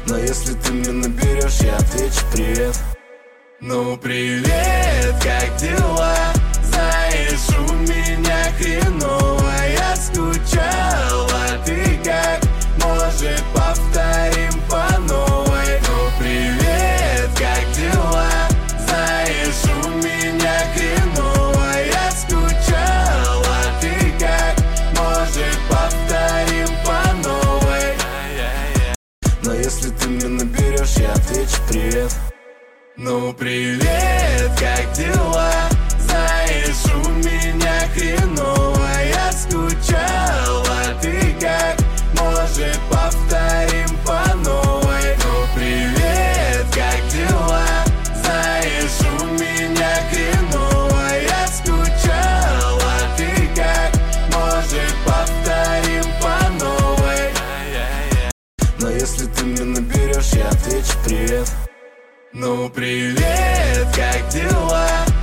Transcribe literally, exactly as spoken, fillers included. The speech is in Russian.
Но если ты мне наберешь, я отвечу привет. Ну привет, как дела? Знаешь, у меня хреново, я скучал, а ты как? Может, повторим по новой? Ну привет, как дела? Знаешь, у меня хреново, я скучал, а ты как? Может, повторим по новой? Но если ты мне наберешь, я отвечу привет. Ну привет, как дела? Знаешь, у меня хреново, я скучал, а ты как? Может, повторим по новой? Ну привет, как дела? Знаешь, у меня хреново, я скучал, а ты как? Может, повторим по новой? Но если ты мне наберешь, я отвечу привет. Ну привет, как дела?